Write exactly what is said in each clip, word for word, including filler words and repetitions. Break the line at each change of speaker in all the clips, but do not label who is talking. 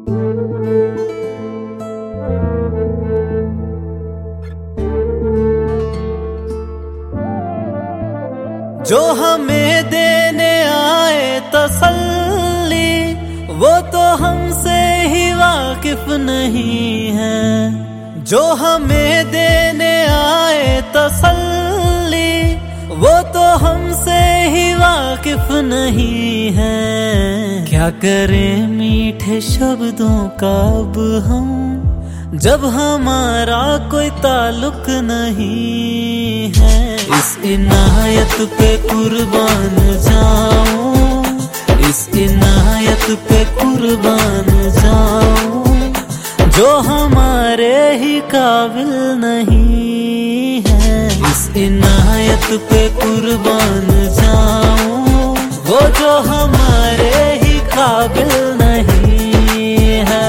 जो हमें देने आए तसल्ली, वो तो हमसे ही वाकिफ नहीं है। जो हमें देने आए तसल्ली, वो तो हमसे ही वाकिफ नहीं है। क्या करें मीठे शब्दों का अब हम, जब हमारा कोई ताल्लुक नहीं है। इस इनायत पे कुर्बान जाऊं, इस इनायत पे कुर्बान जाऊं, जो हमारे ही काबिल नहीं है। इस इनायत पे कुर्बान जाऊं, वो जो हमारे ही काबिल नहीं है।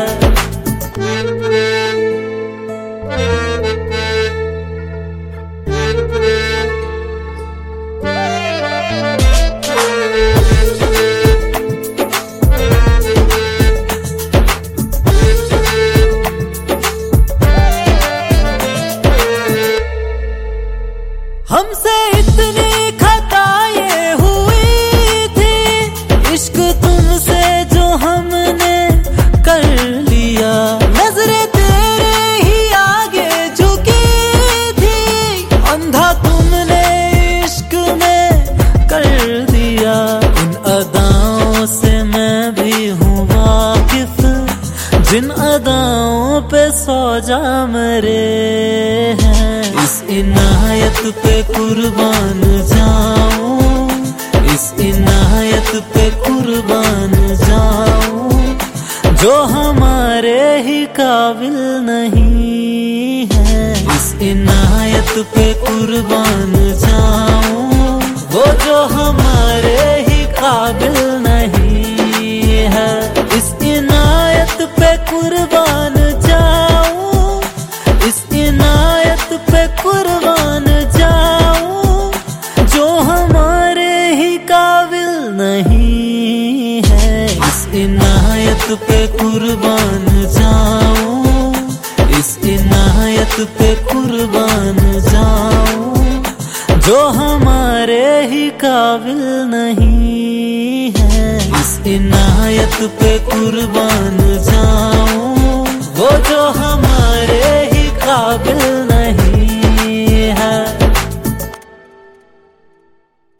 हमसे इतनी खताएं हुई थी, इश्क तुमसे जो हमने कर लिया। नजरें तेरे ही आगे झुकी थी, अंधा तुमने इश्क में कर दिया। इन अदाओं से मैं भी हूँ वाकिफ, जिन अदाओं पे सौ जा मरे हैं। इस इनायत पे कुर्बान जाऊं, इस इनायत पे कुर्बान जाऊं, जो हमारे ही काबिल नहीं है। इस इनायत पे कुर्बान जाऊं, वो जो हमारे ही काबिल नहीं है। इस इनायत पे कुर्बान जाऊं, इस इनायत पे कुर्बान जाऊं, जो हमारे ही काबिल नहीं है। इस इनायत पे कुर्बान जाऊं, इस इनायत पे कुर्बान जाऊं, जो हमारे ही काबिल नहीं है। इस इनायत पे कुर्बान जाऊं, वो जो